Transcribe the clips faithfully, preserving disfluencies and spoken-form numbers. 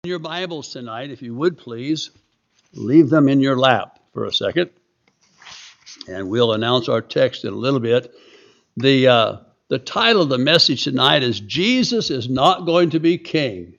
Your Bibles tonight, if you would please, leave them in your lap for a second, and we'll announce our text in a little bit. The uh, the title of the message tonight is Jesus is not going to be king.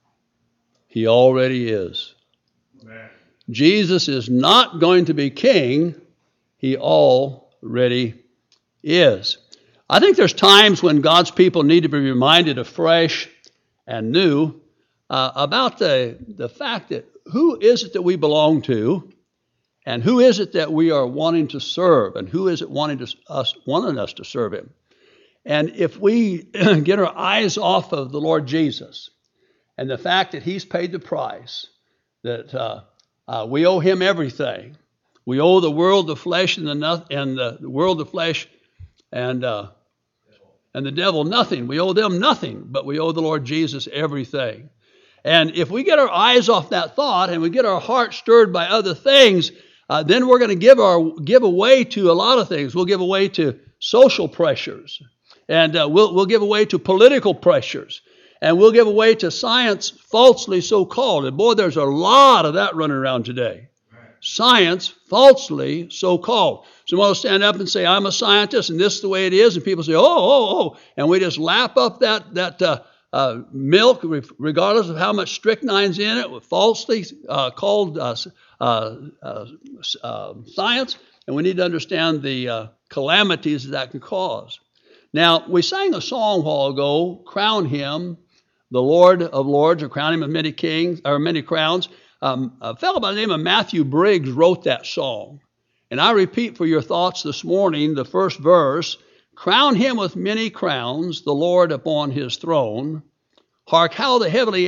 He already is. Amen. Jesus is not going to be king. He already is. I think there's times when God's people need to be reminded afresh and new Uh, about the, the fact that who is it that we belong to, and who is it that we are wanting to serve, and who is it wanting to, us wanting us to serve him. And if we get our eyes off of the Lord Jesus and the fact that he's paid the price, that uh, uh, we owe him everything. We owe the world, the flesh, and the no- and the, the world, the flesh, and uh, and the devil nothing. We owe them nothing, but we owe the Lord Jesus everything. And if we get our eyes off that thought and we get our heart stirred by other things, uh, then we're going to give our give away to a lot of things. We'll give away to social pressures, and uh, we'll we'll give away to political pressures, and we'll give away to science falsely so called. And boy, there's a lot of that running around today. Science falsely so called. Someone will stand up and say, "I'm a scientist, and this is the way it is," and people say, "Oh, oh, oh," and we just lap up that that. Uh, Uh, milk, regardless of how much strychnine's in it, falsely uh, called uh, uh, uh, uh, science, and we need to understand the uh, calamities that, that can cause. Now, we sang a song a while ago, "Crown Him, the Lord of Lords," or "Crown Him with many kings or many crowns." Um, a fellow by the name of Matthew Briggs wrote that song, and I repeat for your thoughts this morning the first verse. "Crown him with many crowns, the Lord upon his throne. Hark how the heavenly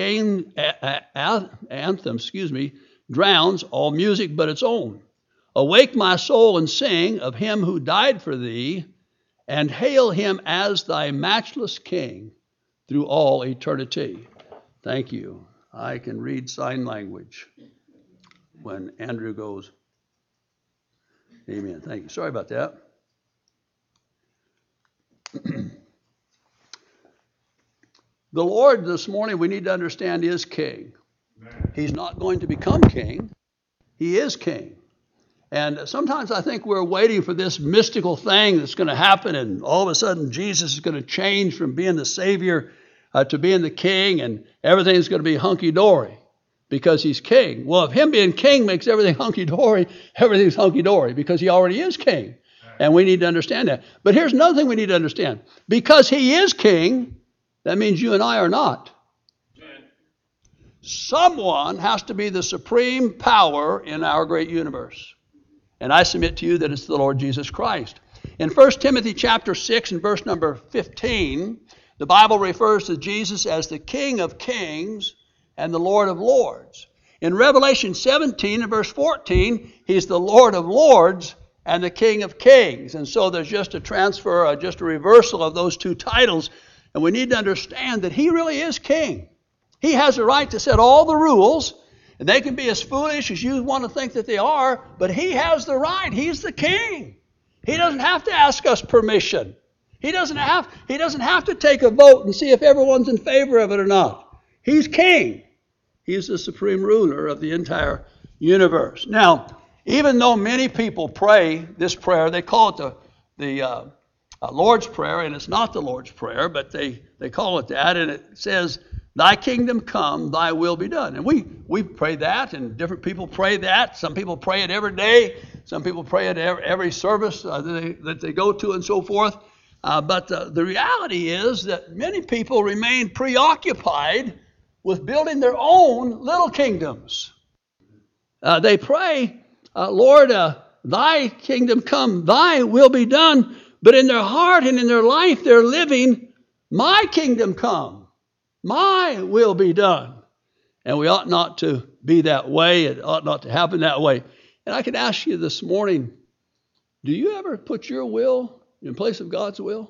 anthem, excuse me, drowns all music but its own. Awake my soul and sing of him who died for thee, and hail him as thy matchless king through all eternity." Thank you. I can read sign language when Andrew goes, amen. Thank you. Sorry about that. The Lord this morning, we need to understand, is king. He's not going to become king. He is king. And sometimes I think we're waiting for this mystical thing that's going to happen, and all of a sudden Jesus is going to change from being the Savior uh, to being the king, and everything's going to be hunky-dory because he's king. Well, if him being king makes everything hunky-dory, everything's hunky-dory because he already is king. And we need to understand that. But here's another thing we need to understand. Because he is king, that means you and I are not. Amen. Someone has to be the supreme power in our great universe. And I submit to you that it's the Lord Jesus Christ. In First Timothy chapter six and verse number fifteen, the Bible refers to Jesus as the King of Kings and the Lord of Lords. In Revelation seventeen and verse fourteen, he's the Lord of Lords and the King of Kings. And so there's just a transfer, uh, just a reversal of those two titles. And we need to understand that he really is king. He has the right to set all the rules, and they can be as foolish as you want to think that they are, but he has the right. He's the king. He doesn't have to ask us permission. He doesn't have, he doesn't have to take a vote and see if everyone's in favor of it or not. He's king. He's the supreme ruler of the entire universe. Now, even though many people pray this prayer, they call it the, the uh, uh, Lord's Prayer, and it's not the Lord's Prayer, but they, they call it that, and it says, "Thy kingdom come, thy will be done." And we, we pray that, and different people pray that. Some people pray it every day. Some people pray it every, every service uh, that, they, that they go to and so forth. Uh, but uh, the reality is that many people remain preoccupied with building their own little kingdoms. Uh, they pray, Uh, Lord, uh, thy kingdom come, thy will be done. But in their heart and in their life, they're living, my kingdom come, my will be done. And we ought not to be that way. It ought not to happen that way. And I can ask you this morning, do you ever put your will in place of God's will?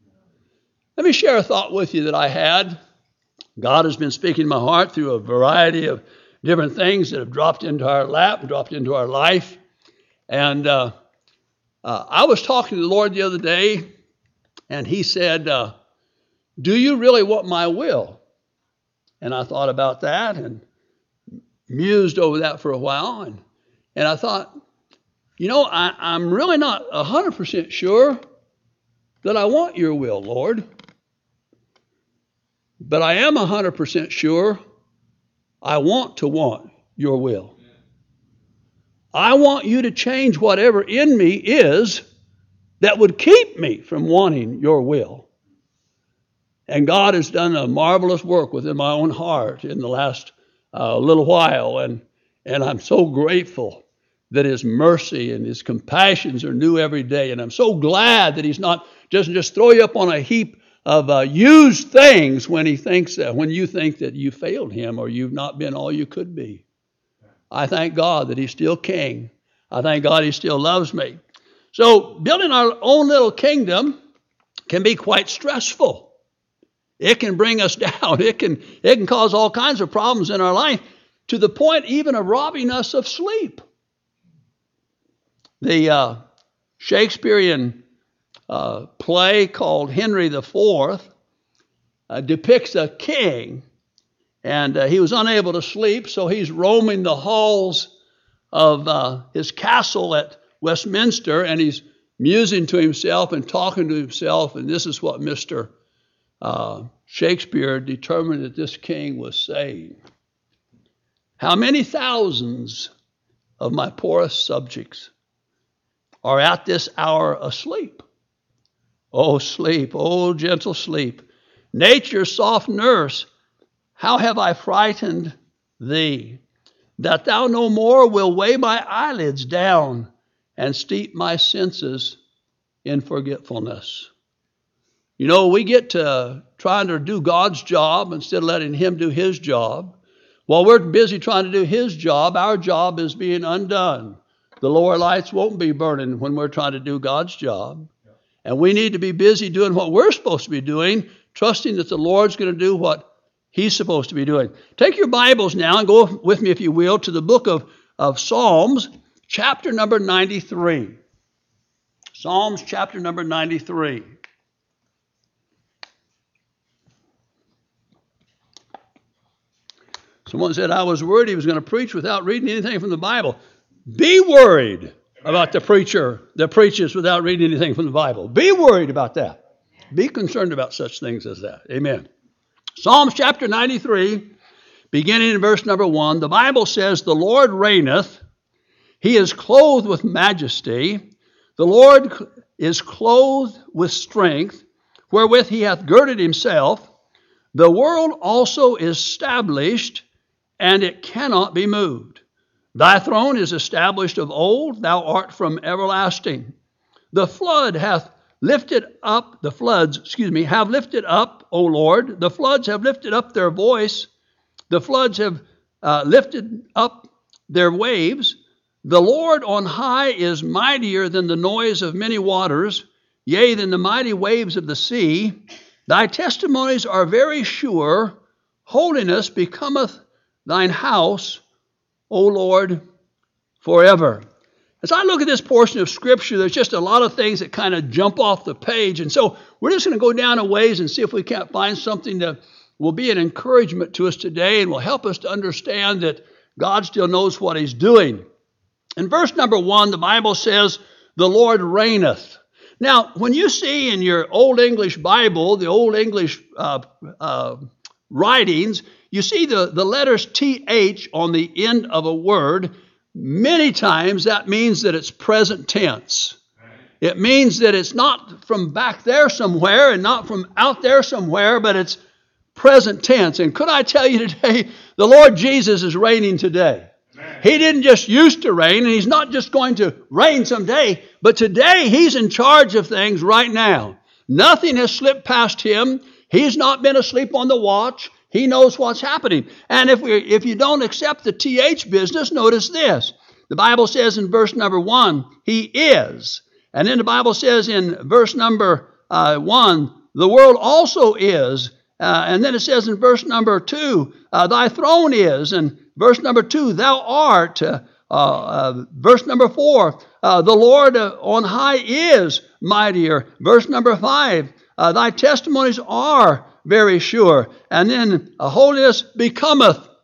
Let me share a thought with you that I had. God has been speaking to my heart through a variety of different things that have dropped into our lap, dropped into our life. And uh, uh, I was talking to the Lord the other day, and he said, uh, "Do you really want my will?" And I thought about that, and mused over that for a while, and, and I thought, you know, I, I'm really not one hundred percent sure that I want your will, Lord. But I am one hundred percent sure I want to want your will. I want you to change whatever in me is that would keep me from wanting your will. And God has done a marvelous work within my own heart in the last uh, little while. And, and I'm so grateful that his mercy and his compassions are new every day. And I'm so glad that he's not doesn't just throw you up on a heap of uh, used things when he thinks that, when you think that you failed him or you've not been all you could be. I thank God that he's still king. I thank God he still loves me. So building our own little kingdom can be quite stressful. It can bring us down. It can, it can cause all kinds of problems in our life to the point even of robbing us of sleep. The uh, Shakespearean uh, play called Henry the Fourth uh, depicts a king, and uh, he was unable to sleep, so he's roaming the halls of uh, his castle at Westminster, and he's musing to himself and talking to himself, and this is what Mister Uh, Shakespeare determined that this king was saying. How many thousands of my poorest subjects are at this hour asleep? Oh, sleep, oh, gentle sleep, nature's soft nurse, how have I frightened thee, that thou no more will weigh my eyelids down and steep my senses in forgetfulness. You know, we get to trying to do God's job instead of letting him do his job. While we're busy trying to do his job, our job is being undone. The lower lights won't be burning when we're trying to do God's job. And we need to be busy doing what we're supposed to be doing, trusting that the Lord's going to do what he's supposed to be doing. Take your Bibles now and go with me, if you will, to the book of, of Psalms, chapter number ninety-three. Psalms chapter number ninety-three. Someone said I was worried he was going to preach without reading anything from the Bible. Be worried about the preacher that preaches without reading anything from the Bible. Be worried about that. Be concerned about such things as that. Amen. Psalms chapter ninety-three, beginning in verse number one, the Bible says, the Lord reigneth. He is clothed with majesty. The Lord is clothed with strength, wherewith he hath girded himself. The world also is established, and it cannot be moved. Thy throne is established of old, thou art from everlasting. The flood hath lifted up, the floods, excuse me, have lifted up, O Lord. The floods have lifted up their voice. The floods have uh, lifted up their waves. The Lord on high is mightier than the noise of many waters, yea, than the mighty waves of the sea. Thy testimonies are very sure. Holiness becometh thine house, O Lord, forever. As I look at this portion of Scripture, there's just a lot of things that kind of jump off the page. And so we're just going to go down a ways and see if we can't find something that will be an encouragement to us today and will help us to understand that God still knows what he's doing. In verse number one, the Bible says, the Lord reigneth. Now, when you see in your Old English Bible, the Old English uh, uh, writings, you see the, the letters T H on the end of a word. Many times that means that it's present tense. It means that it's not from back there somewhere and not from out there somewhere, but it's present tense. And could I tell you today, the Lord Jesus is reigning today. He didn't just used to reign, and he's not just going to reign someday, but today he's in charge of things right now. Nothing has slipped past him. He's not been asleep on the watch. He knows what's happening. And if we, if you don't accept the T H business, notice this. The Bible says in verse number one, he is. And then the Bible says in verse number uh, one, the world also is. Uh, and then it says in verse number two, uh, thy throne is. And verse number two, thou art. Uh, uh, verse number four, uh, the Lord uh, on high is mightier. Verse number five, uh, thy testimonies are very sure. And then uh, holiness becometh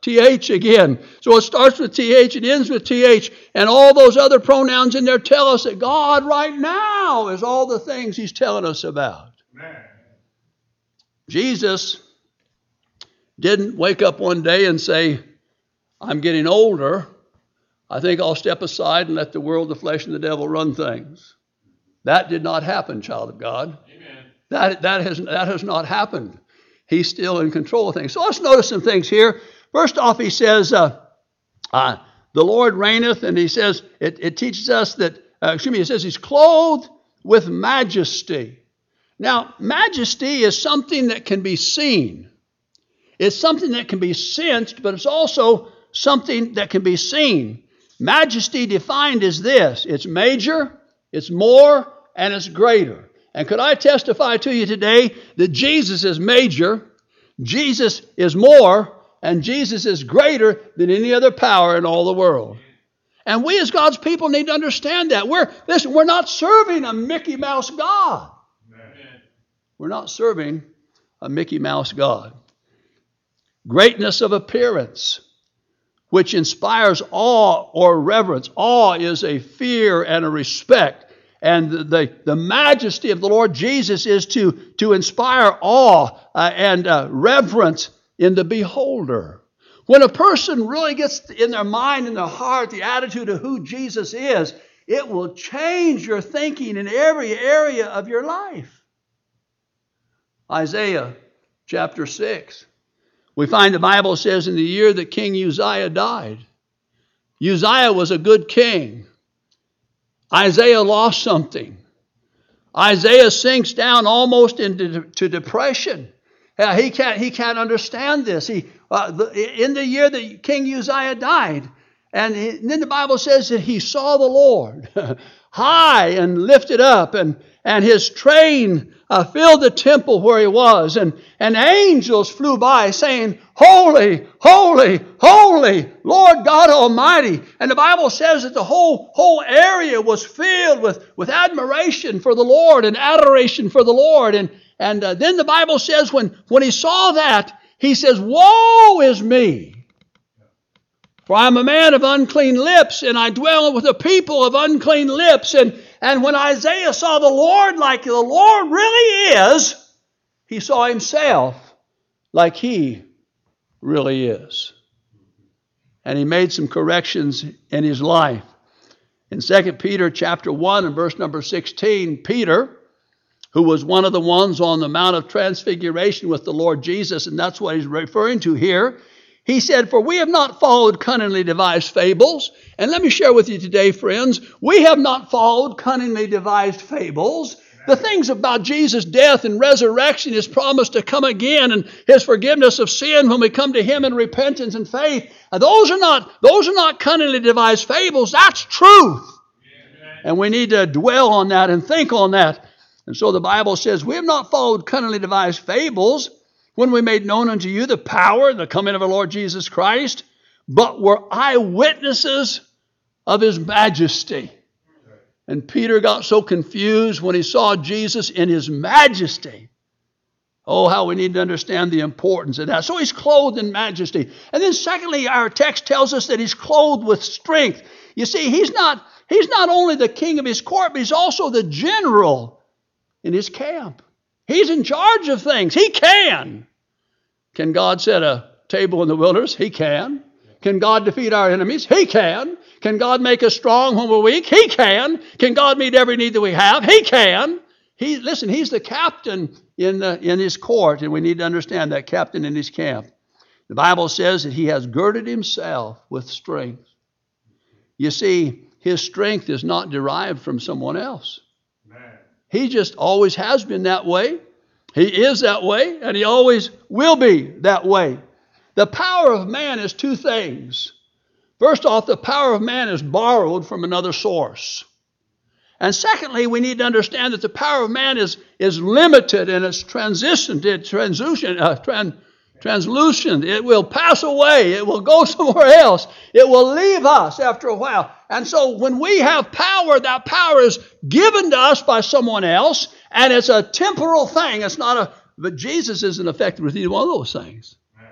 T H again. So it starts with T H and ends with T H. And all those other pronouns in there tell us that God right now is all the things he's telling us about. Amen. Jesus didn't wake up one day and say, I'm getting older. I think I'll step aside and let the world, the flesh, and the devil run things. That did not happen, child of God. Amen. That, that, has, that has not happened. He's still in control of things. So let's notice some things here. First off, he says, uh, uh, the Lord reigneth, and he says, it, it teaches us that, uh, excuse me, it says he's clothed with majesty. Now, majesty is something that can be seen. It's something that can be sensed, but it's also something that can be seen. Majesty defined as this: it's major, it's more, and it's greater. And could I testify to you today that Jesus is major, Jesus is more, and Jesus is greater than any other power in all the world. And we as God's people need to understand that. We're, listen, we're not serving a Mickey Mouse God. Amen. We're not serving a Mickey Mouse God. Greatness of appearance, which inspires awe or reverence. Awe is a fear and a respect. And the, the, the majesty of the Lord Jesus is to, to inspire awe uh, and uh, reverence in the beholder. When a person really gets in their mind and their heart the attitude of who Jesus is, it will change your thinking in every area of your life. Isaiah chapter six. We find the Bible says in the year that King Uzziah died. Uzziah was a good king. Isaiah lost something. Isaiah sinks down almost into to depression. Uh, he can't he can't understand this. He uh, the, in the year that King Uzziah died, and, he, and then the Bible says that he saw the Lord high and lifted up, and and his train uh, filled the temple where he was, and and angels flew by saying, "Holy, holy, holy, Lord God Almighty." And the Bible says that the whole whole area was filled with with admiration for the Lord and adoration for the Lord. And And uh, then the Bible says when, when he saw that, he says, "Woe is me, for I am a man of unclean lips, and I dwell with a people of unclean lips." And, and when Isaiah saw the Lord like the Lord really is, he saw himself like he really is. And he made some corrections in his life. In Second Peter chapter one and verse number sixteen, Peter, who was one of the ones on the Mount of Transfiguration with the Lord Jesus, and that's what he's referring to here. He said, "For we have not followed cunningly devised fables." And let me share with you today, friends, we have not followed cunningly devised fables. The things about Jesus' death and resurrection, his promise to come again, and his forgiveness of sin when we come to him in repentance and faith, those are not, those are not cunningly devised fables. That's truth. Amen. And we need to dwell on that and think on that. And so the Bible says, "We have not followed cunningly devised fables when we made known unto you the power and the coming of our Lord Jesus Christ, but were eyewitnesses of his majesty." And Peter got so confused when he saw Jesus in his majesty. Oh, how we need to understand the importance of that. So he's clothed in majesty. And then secondly, our text tells us that he's clothed with strength. You see, he's not, he's not only the king of his court, but he's also the general in his camp. He's in charge of things. He can. Can God set a table in the wilderness? He can. Can God defeat our enemies? He can. Can God make us strong when we're weak? He can. Can God meet every need that we have? He can. He, listen, he's the captain in, the, in his court, and we need to understand that captain in his camp. The Bible says that he has girded himself with strength. You see, his strength is not derived from someone else. He just always has been that way. He is that way, and he always will be that way. The power of man is two things. First off, the power of man is borrowed from another source. And secondly, we need to understand that the power of man is, is limited and it's transition, it's transition, uh, tran, translucent. It will pass away. It will go somewhere else. It will leave us after a while. And so when we have power, that power is given to us by someone else, and it's a temporal thing. It's not a, but Jesus isn't affected with either one of those things.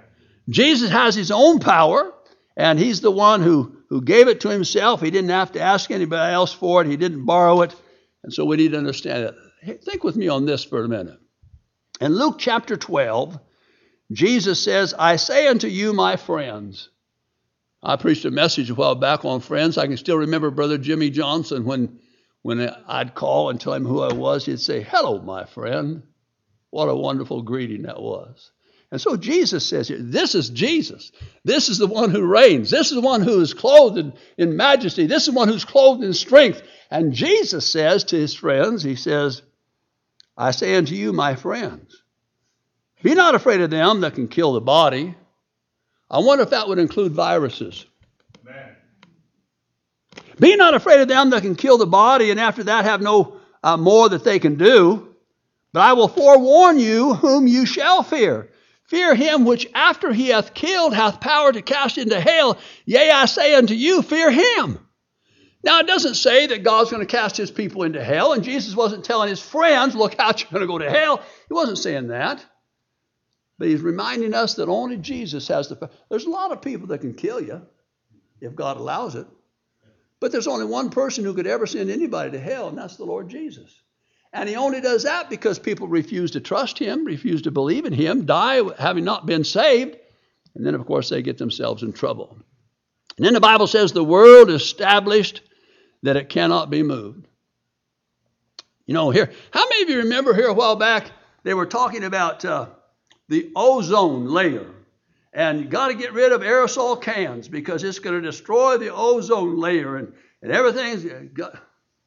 Jesus has his own power, and he's the one who, who gave it to himself. He didn't have to ask anybody else for it. He didn't borrow it. And so we need to understand it. Hey, think with me on this for a minute. In Luke chapter twelve, Jesus says, I say unto you, my friends. I preached a message a while back on friends. I can still remember Brother Jimmy Johnson when, when I'd call and tell him who I was. He'd say, hello, my friend. What a wonderful greeting that was. And so Jesus says here, this is Jesus. This is the one who reigns. This is the one who is clothed in, in majesty. This is the one who's clothed in strength. And Jesus says to his friends, he says, I say unto you, my friends, be not afraid of them that can kill the body. I wonder if that would include viruses. Amen. Be not afraid of them that can kill the body, and after that have no uh, more that they can do. But I will forewarn you whom you shall fear. Fear him which after he hath killed hath power to cast into hell. Yea, I say unto you, fear him. Now, it doesn't say that God's going to cast his people into hell, and Jesus wasn't telling his friends, look out, you're going to go to hell. He wasn't saying that. But he's reminding us that only Jesus has the power. There's a lot of people that can kill you if God allows it. But there's only one person who could ever send anybody to hell, and that's the Lord Jesus. And he only does that because people refuse to trust him, refuse to believe in him, die having not been saved. And then, of course, they get themselves in trouble. And then the Bible says the world is established that it cannot be moved. You know, here, how many of you remember here a while back, they were talking about uh, the ozone layer. And you got to get rid of aerosol cans because it's going to destroy the ozone layer. And, and everything's got...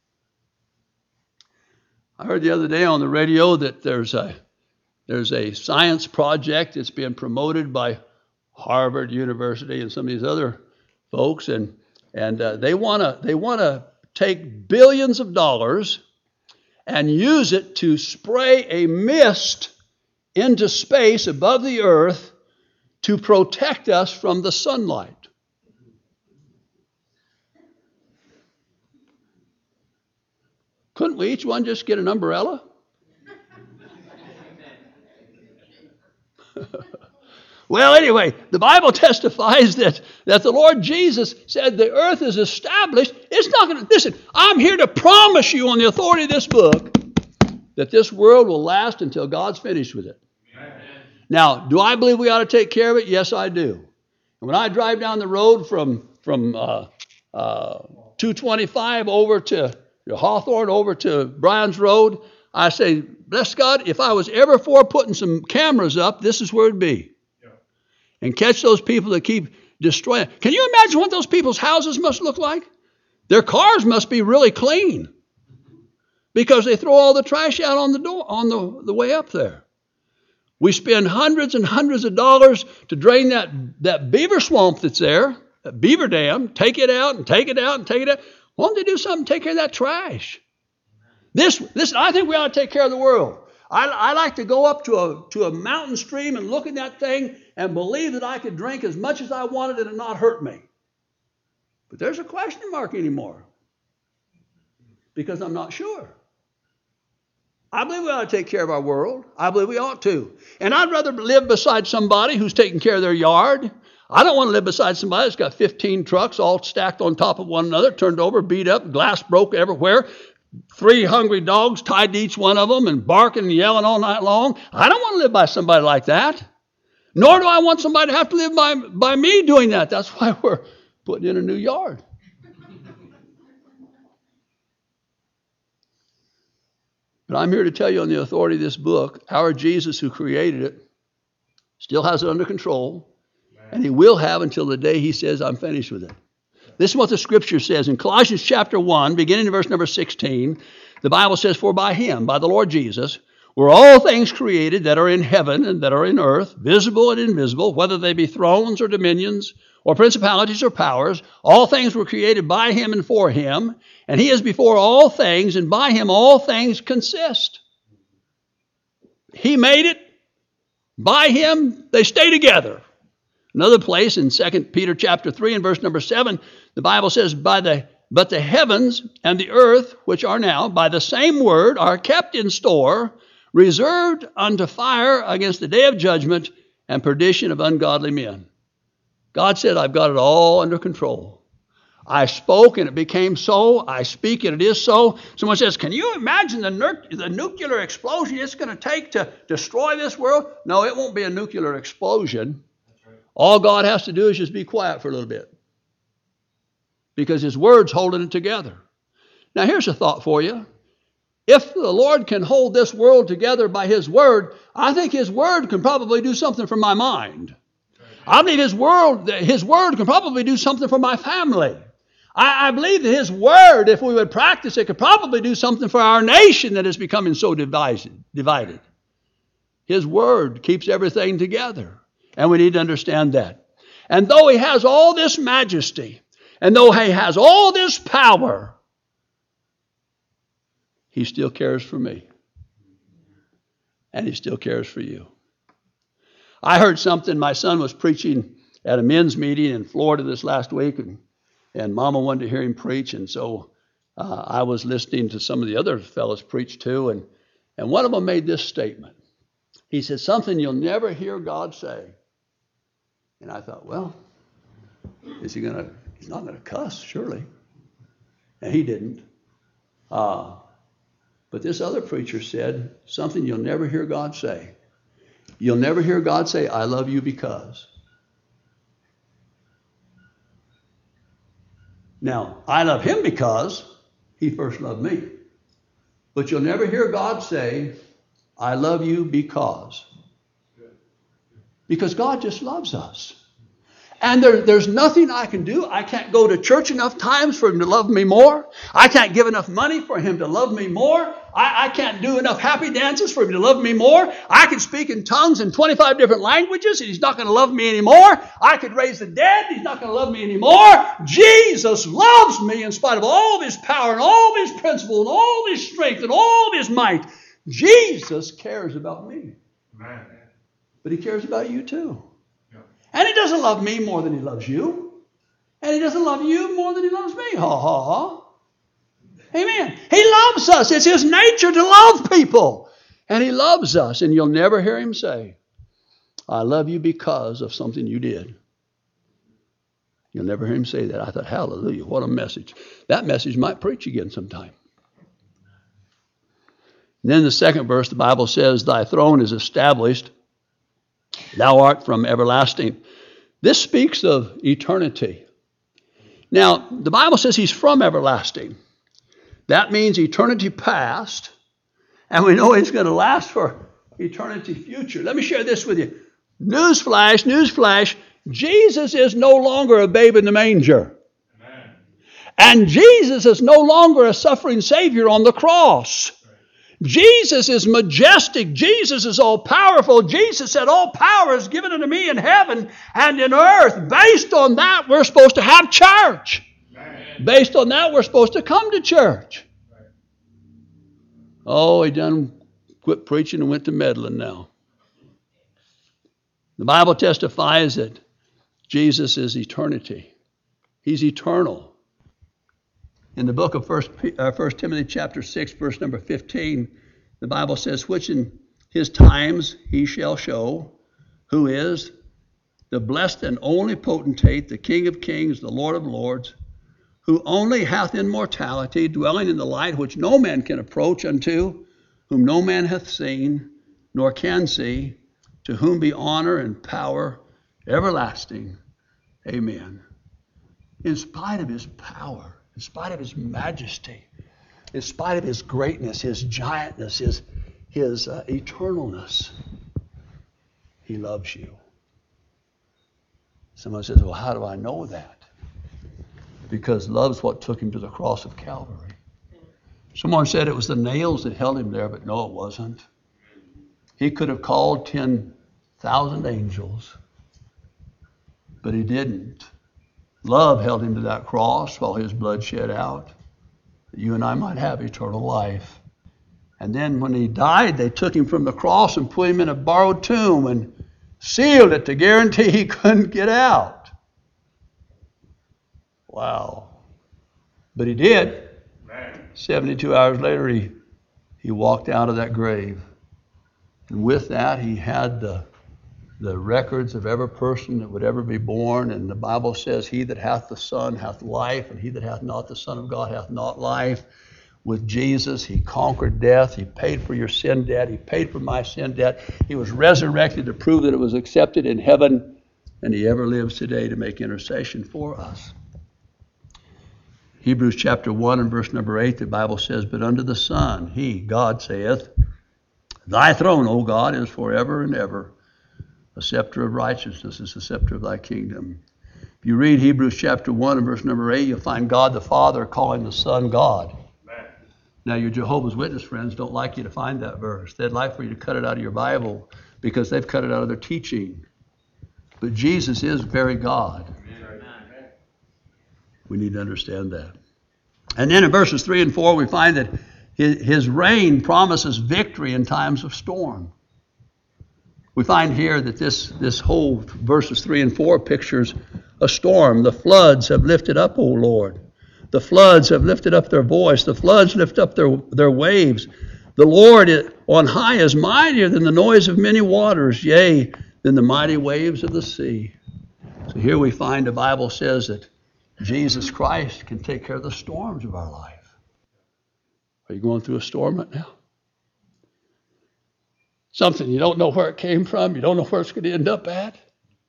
I heard the other day on the radio that there's a, there's a science project that's being promoted by Harvard University and some of these other folks. And, and uh, they want to they want to take billions of dollars and use it to spray a mist into space above the earth to protect us from the sunlight. Couldn't we each one just get an umbrella? Well, anyway, the Bible testifies that, that the Lord Jesus said the earth is established. It's not going to, listen, I'm here to promise you on the authority of this book that this world will last until God's finished with it. Amen. Now, do I believe we ought to take care of it? Yes, I do. And when I drive down the road from, from uh, uh, two twenty-five over to Hawthorne, over to Bryan's Road, I say, bless God, if I was ever for putting some cameras up, this is where it'd be. Yeah. And catch those people that keep destroying. Can you imagine what those people's houses must look like? Their cars must be really clean because they throw all the trash out on the door, on the, the way up there. We spend hundreds and hundreds of dollars to drain that, that beaver swamp that's there, that beaver dam, take it out and take it out and take it out. Why don't they do something to take care of that trash? This, this, I think we ought to take care of the world. I, I like to go up to a, to a mountain stream and look at that thing and believe that I could drink as much as I wanted and it not hurt me. But there's a question mark anymore because I'm not sure. I believe we ought to take care of our world. I believe we ought to. And I'd rather live beside somebody who's taking care of their yard. I don't want to live beside somebody that's got fifteen trucks all stacked on top of one another, turned over, beat up, glass broke everywhere, three hungry dogs tied to each one of them and barking and yelling all night long. I don't want to live by somebody like that. Nor do I want somebody to have to live by, by me doing that. That's why we're putting in a new yard. But I'm here to tell you on the authority of this book, our Jesus who created it still has it under control. And he will have until the day he says, I'm finished with it. This is what the scripture says. In Colossians chapter one, beginning in verse number sixteen, the Bible says, for by him, by the Lord Jesus, were all things created that are in heaven and that are in earth, visible and invisible, whether they be thrones or dominions or principalities or powers. All things were created by him and for him. And he is before all things, and by him all things consist. He made it. By him, they stay together. Another place in Second Peter chapter three and verse number seven, the Bible says, by the but the heavens and the earth, which are now, by the same word, are kept in store, reserved unto fire against the day of judgment and perdition of ungodly men. God said, I've got it all under control. I spoke and it became so. I speak and it is so. Someone says, can you imagine the, nu- the nuclear explosion it's going to take to destroy this world? No, it won't be a nuclear explosion. All God has to do is just be quiet for a little bit, because his word's holding it together. Now here's a thought for you. If the Lord can hold this world together by his word, I think his word can probably do something for my mind. I believe his word, his word can probably do something for my family. I, I believe that his word, if we would practice it, could probably do something for our nation that is becoming so divided. divided. His word keeps everything together, and we need to understand that. And though he has all this majesty, and though he has all this power, he still cares for me. And he still cares for you. I heard something. My son was preaching at a men's meeting in Florida this last week, and, and Mama wanted to hear him preach. And so uh, I was listening to some of the other fellows preach too. And, and one of them made this statement. He said, something you'll never hear God say. And I thought, well, is he going to, he's not going to cuss, surely. And he didn't. Uh, But this other preacher said something you'll never hear God say. You'll never hear God say, I love you because. Now, I love him because he first loved me. But you'll never hear God say, I love you because. Because God just loves us. And there, there's nothing I can do. I can't go to church enough times for him to love me more. I can't give enough money for him to love me more. I, I can't do enough happy dances for him to love me more. I can speak in tongues in twenty-five different languages and he's not going to love me anymore. I could raise the dead. He's not going to love me anymore. Jesus loves me in spite of all of his power and all of his principle and all of his strength and all of his might. Jesus cares about me. Amen. But he cares about you too. And he doesn't love me more than he loves you. And he doesn't love you more than he loves me. Ha, ha, ha. Amen. He loves us. It's his nature to love people. And he loves us. And you'll never hear him say, I love you because of something you did. You'll never hear him say that. I thought, hallelujah, what a message. That message might preach again sometime. And then the second verse, the Bible says, thy throne is established. Thou art from everlasting. This speaks of eternity. Now, the Bible says he's from everlasting. That means eternity past, and we know he's going to last for eternity future. Let me share this with you. Newsflash, newsflash, Jesus is no longer a babe in the manger. Amen. And Jesus is no longer a suffering Savior on the cross. Jesus is majestic. Jesus is all-powerful. Jesus said, all power is given unto me in heaven and in earth. Based on that, we're supposed to have church. Amen. Based on that, we're supposed to come to church. Right. Oh, he done quit preaching and went to meddling now. The Bible testifies that Jesus is eternity. He's eternal. In the book of First, uh, First Timothy chapter six, verse number fifteen, the Bible says, which in his times he shall show, who is the blessed and only potentate, the King of kings, the Lord of lords, who only hath immortality, dwelling in the light which no man can approach unto, whom no man hath seen, nor can see, to whom be honor and power everlasting. Amen. In spite of his power, in spite of his majesty, in spite of his greatness, his giantness, his, his uh, eternalness, he loves you. Someone says, well, how do I know that? Because love's what took him to the cross of Calvary. Someone said it was the nails that held him there, but no, it wasn't. He could have called ten thousand angels, but he didn't. Love held him to that cross while his blood shed out, that you and I might have eternal life. And then when he died, they took him from the cross and put him in a borrowed tomb and sealed it to guarantee he couldn't get out. Wow. But he did. seventy-two hours later, he, he walked out of that grave. And with that, he had the the records of every person that would ever be born. And the Bible says, he that hath the Son hath life, and he that hath not the Son of God hath not life. With Jesus, he conquered death. He paid for your sin debt. He paid for my sin debt. He was resurrected to prove that it was accepted in heaven, and he ever lives today to make intercession for us. Hebrews chapter one and verse number eight, the Bible says, but unto the Son, he, God, saith, thy throne, O God, is forever and ever. A scepter of righteousness is the scepter of thy kingdom. If you read Hebrews chapter one and verse number eight, you'll find God the Father calling the Son God. Now, your Jehovah's Witness friends don't like you to find that verse. They'd like for you to cut it out of your Bible because they've cut it out of their teaching. But Jesus is very God. Amen. We need to understand that. And then in verses three and four, we find that his, his reign promises victory in times of storm. We find here that this, this whole verses three and four pictures a storm. The floods have lifted up, O Lord. The floods have lifted up their voice. The floods lift up their, their waves. The Lord on high is mightier than the noise of many waters, yea, than the mighty waves of the sea. So here we find the Bible says that Jesus Christ can take care of the storms of our life. Are you going through a storm right now? Something you don't know where it came from. You don't know where it's going to end up at.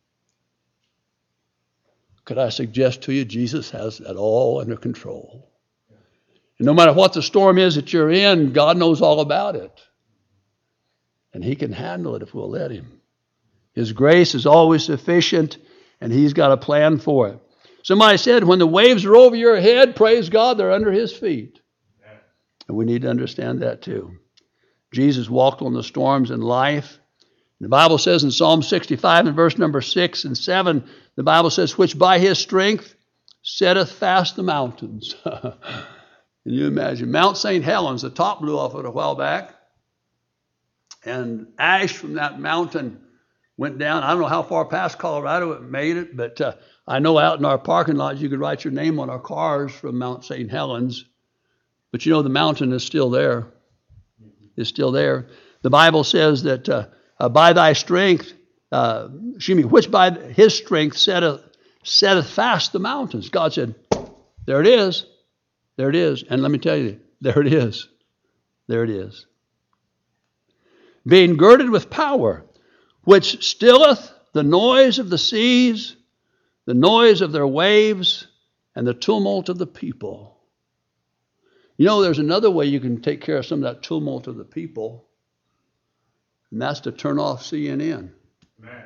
Could I suggest to you, Jesus has that all under control. And no matter what the storm is that you're in, God knows all about it. And he can handle it if we'll let him. His grace is always sufficient, and he's got a plan for it. Somebody said, when the waves are over your head, praise God, they're under his feet. And we need to understand that too. Jesus walked on the storms in life. The Bible says in Psalm sixty-five and verse number six and seven, the Bible says, which by his strength setteth fast the mountains. Can you imagine? Mount Saint Helens, the top blew off it a while back. And ash from that mountain went down. I don't know how far past Colorado it made it, but uh, I know out in our parking lot you could write your name on our cars from Mount Saint Helens. But you know the mountain is still there. It's still there. The Bible says that uh, uh, by thy strength, uh, excuse me, which by his strength setteth, setteth fast the mountains. God said, there it is. There it is. And let me tell you, there it is. There it is. Being girded with power, which stilleth the noise of the seas, the noise of their waves, and the tumult of the people. You know, there's another way you can take care of some of that tumult of the people, and that's to turn off C N N. Amen.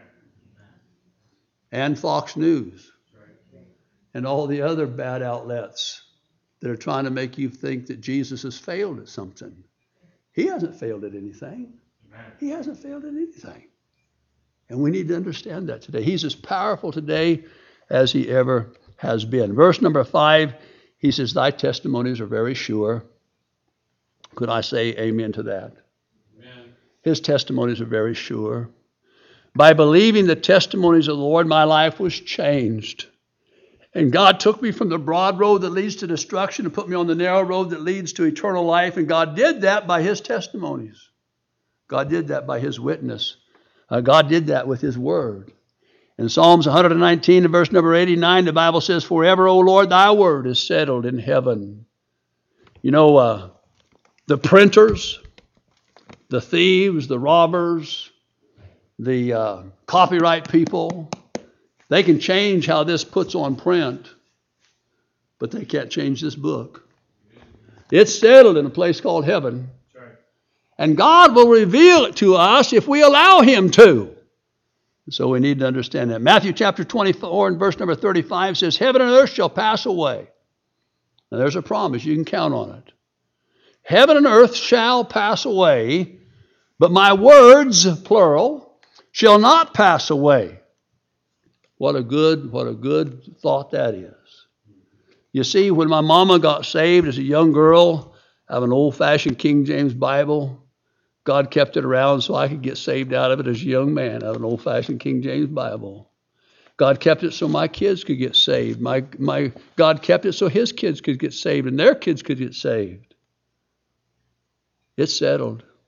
And Fox News and all the other bad outlets that are trying to make you think that Jesus has failed at something. He hasn't failed at anything. Amen. He hasn't failed at anything. And we need to understand that today. He's as powerful today as he ever has been. Verse number five, he says, thy testimonies are very sure. Could I say amen to that? Amen. His testimonies are very sure. By believing the testimonies of the Lord, my life was changed. And God took me from the broad road that leads to destruction and put me on the narrow road that leads to eternal life. And God did that by his testimonies. God did that by his witness. Uh, God did that with his word. In Psalms one nineteen and verse number eighty-nine, the Bible says, forever, O Lord, thy word is settled in heaven. You know, uh, the printers, the thieves, the robbers, the uh, copyright people, they can change how this puts on print, but they can't change this book. It's settled in a place called heaven. And God will reveal it to us if we allow him to. So we need to understand that. Matthew chapter twenty-four and verse number thirty-five says, heaven and earth shall pass away. Now there's a promise. You can count on it. Heaven and earth shall pass away, but my words, plural, shall not pass away. What a good, what a good thought that is. You see, when my mama got saved as a young girl, I have an old-fashioned King James Bible. God kept it around so I could get saved out of it as a young man. I have an old-fashioned King James Bible. God kept it so my kids could get saved. My, my, God kept it so his kids could get saved and their kids could get saved. It's settled.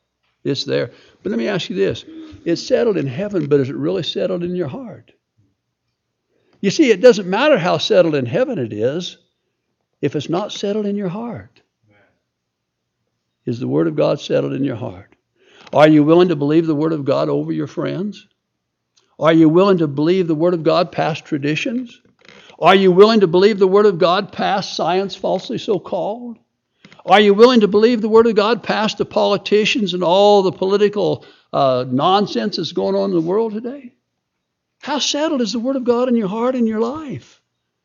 It's there. But let me ask you this. It's settled in heaven, but is it really settled in your heart? You see, it doesn't matter how settled in heaven it is if it's not settled in your heart. Is the Word of God settled in your heart? Are you willing to believe the Word of God over your friends? Are you willing to believe the Word of God past traditions? Are you willing to believe the Word of God past science, falsely so called? Are you willing to believe the Word of God past the politicians and all the political uh, nonsense that's going on in the world today? How settled is the Word of God in your heart and your life?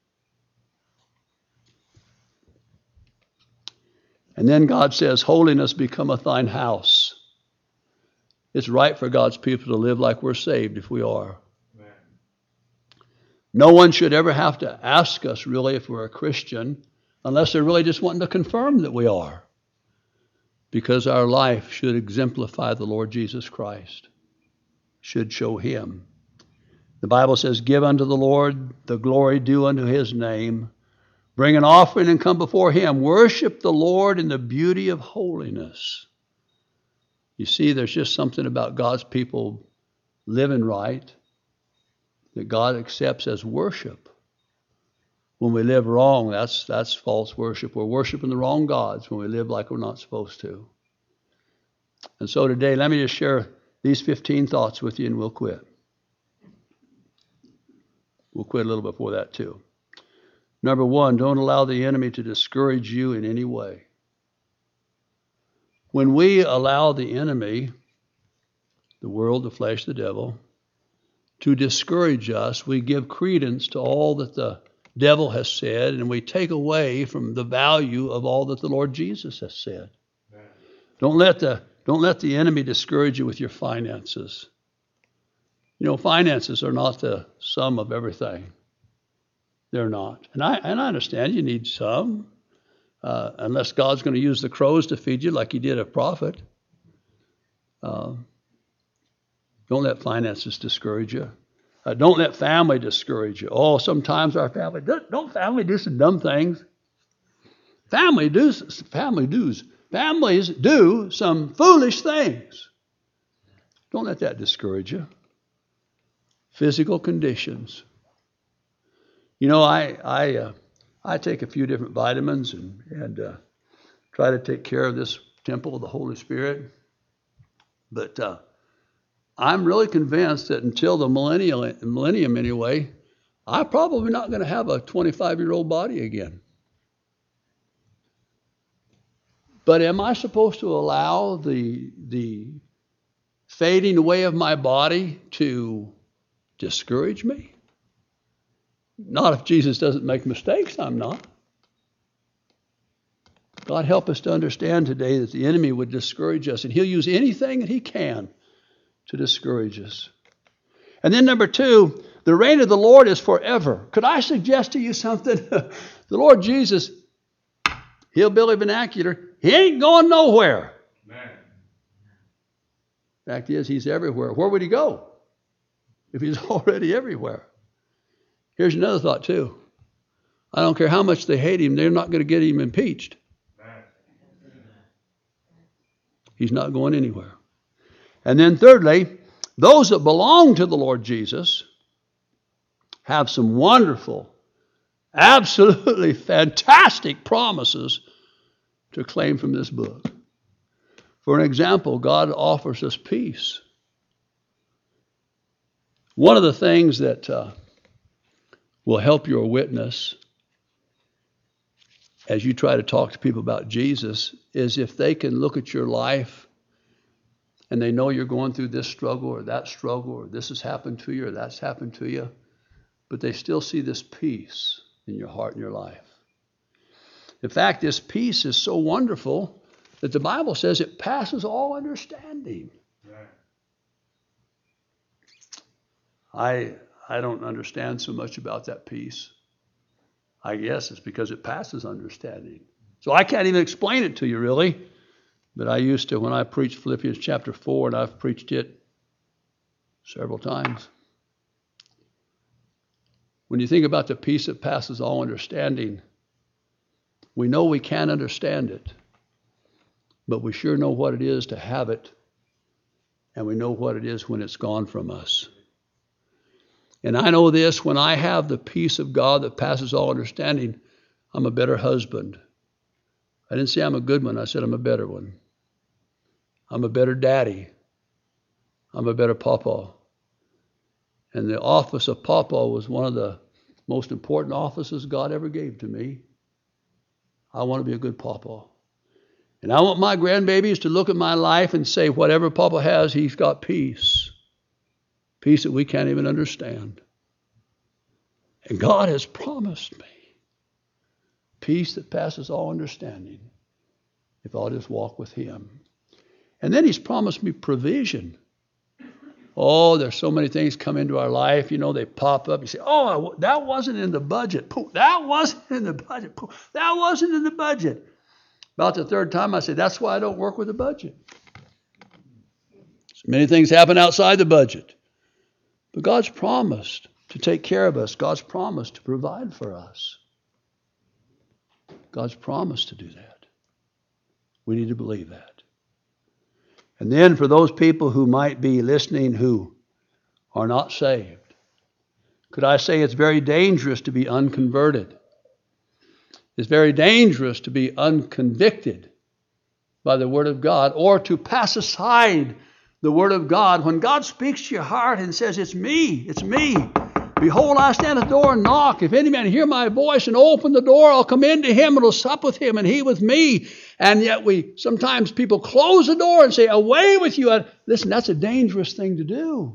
And then God says, holiness becometh thine house. It's right for God's people to live like we're saved if we are. Amen. No one should ever have to ask us really if we're a Christian unless they're really just wanting to confirm that we are. Because our life should exemplify the Lord Jesus Christ. Should show Him. The Bible says, give unto the Lord the glory due unto His name. Bring an offering and come before Him. Worship the Lord in the beauty of holiness. You see, there's just something about God's people living right that God accepts as worship. When we live wrong, that's that's false worship. We're worshiping the wrong gods when we live like we're not supposed to. And so today, let me just share these fifteen thoughts with you and we'll quit. We'll quit a little before that too. Number one, don't allow the enemy to discourage you in any way. When we allow the enemy, the world, the flesh, the devil, to discourage us, we give credence to all that the devil has said, and we take away from the value of all that the Lord Jesus has said. Amen. Don't let the don't let the enemy discourage you with your finances. You know, finances are not the sum of everything. They're not. And I and I understand you need some, uh, unless God's going to use the crows to feed you like He did a prophet. Uh, don't let finances discourage you. Uh, don't let family discourage you. Oh, sometimes our family, don't, don't family do some dumb things? Family does, family does, families do some foolish things. Don't let that discourage you. Physical conditions. You know, I I uh, I take a few different vitamins and and uh, try to take care of this temple of the Holy Spirit, but. Uh, I'm really convinced that until the millennium, millennium anyway, I'm probably not going to have a twenty-five-year-old body again. But am I supposed to allow the, the fading away of my body to discourage me? Not if Jesus doesn't make mistakes, I'm not. God help us to understand today that the enemy would discourage us, and he'll use anything that he can to discourage us. And then number two, the reign of the Lord is forever. Could I suggest to you something? The Lord Jesus, hillbilly vernacular, He ain't going nowhere. Man. Fact is, He's everywhere. Where would He go if He's already everywhere? Here's another thought too. I don't care how much they hate Him, they're not going to get Him impeached. Man. He's not going anywhere. And then thirdly, those that belong to the Lord Jesus have some wonderful, absolutely fantastic promises to claim from this book. For an example, God offers us peace. One of the things that uh, will help your witness as you try to talk to people about Jesus is if they can look at your life and they know you're going through this struggle or that struggle or this has happened to you or that's happened to you, but they still see this peace in your heart and your life. In fact, this peace is so wonderful that the Bible says it passes all understanding. Right. I I don't understand so much about that peace. I guess it's because it passes understanding. So I can't even explain it to you really. But I used to, when I preached Philippians chapter four, and I've preached it several times. When you think about the peace that passes all understanding, we know we can't understand it, but we sure know what it is to have it and we know what it is when it's gone from us. And I know this, when I have the peace of God that passes all understanding, I'm a better husband. I didn't say I'm a good one. I said I'm a better one. I'm a better daddy. I'm a better papa. And the office of papa was one of the most important offices God ever gave to me. I want to be a good papa. And I want my grandbabies to look at my life and say, whatever papa has, he's got peace. Peace that we can't even understand. And God has promised me peace that passes all understanding if I'll just walk with him. And then he's promised me provision. Oh, there's so many things come into our life. You know, they pop up. You say, oh, that wasn't in the budget. Pooh, that wasn't in the budget. Pooh, that wasn't in the budget. About the third time, I said, that's why I don't work with the budget. So many things happen outside the budget. But God's promised to take care of us. God's promised to provide for us. God's promised to do that. We need to believe that. And then for those people who might be listening who are not saved, could I say it's very dangerous to be unconverted? It's very dangerous to be unconvicted by the Word of God, or to pass aside the Word of God. When God speaks to your heart and says, it's me, it's me. Behold, I stand at the door and knock. If any man hear my voice and open the door, I'll come into him and will sup with him and he with me. And yet we, sometimes people close the door and say, away with you. Listen, that's a dangerous thing to do.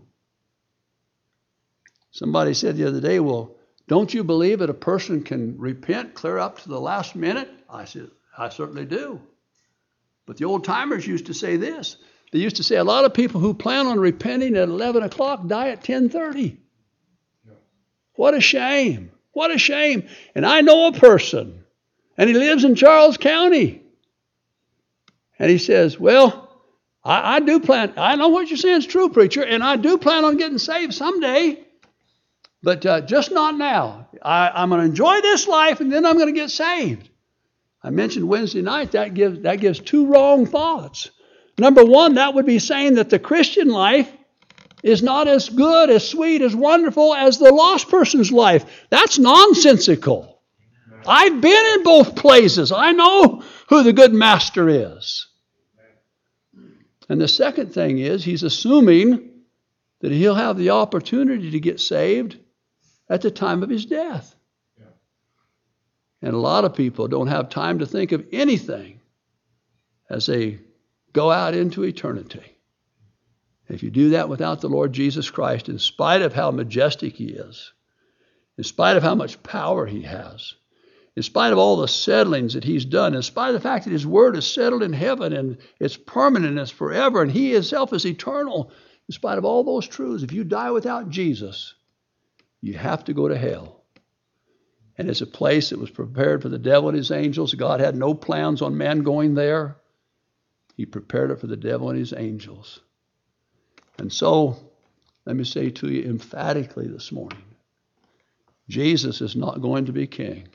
Somebody said the other day, well, don't you believe that a person can repent clear up to the last minute? I said, I certainly do. But the old timers used to say this. They used to say a lot of people who plan on repenting at eleven o'clock die at ten thirty. What a shame. What a shame. And I know a person, and he lives in Charles County. And he says, well, I, I do plan, I know what you're saying is true, preacher, and I do plan on getting saved someday, but uh, just not now. I, I'm going to enjoy this life, and then I'm going to get saved. I mentioned Wednesday night, that gives, that gives two wrong thoughts. Number one, that would be saying that the Christian life is not as good, as sweet, as wonderful as the lost person's life. That's nonsensical. I've been in both places. I know who the good master is. And the second thing is, he's assuming that he'll have the opportunity to get saved at the time of his death. And a lot of people don't have time to think of anything as they go out into eternity. If you do that without the Lord Jesus Christ, in spite of how majestic he is, in spite of how much power he has, in spite of all the settlings that he's done, in spite of the fact that his word is settled in heaven and it's permanent and it's forever and he himself is eternal, in spite of all those truths, if you die without Jesus, you have to go to hell. And it's a place that was prepared for the devil and his angels. God had no plans on man going there. He prepared it for the devil and his angels. And so, let me say to you emphatically this morning, Jesus is not going to be king.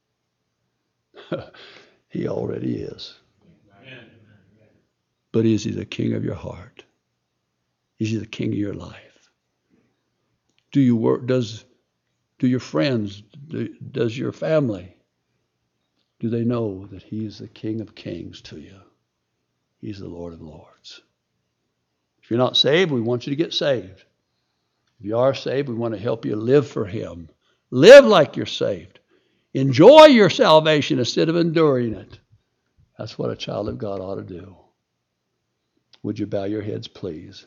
He already is. Amen. But is he the king of your heart? Is he the king of your life? Do you work, does, do your friends, do, does your family, do they know that he is the King of kings to you? He's the Lord of lords. If you're not saved, we want you to get saved. If you are saved, we want to help you live for him. Live like you're saved. Enjoy your salvation instead of enduring it. That's what a child of God ought to do. Would you bow your heads, please?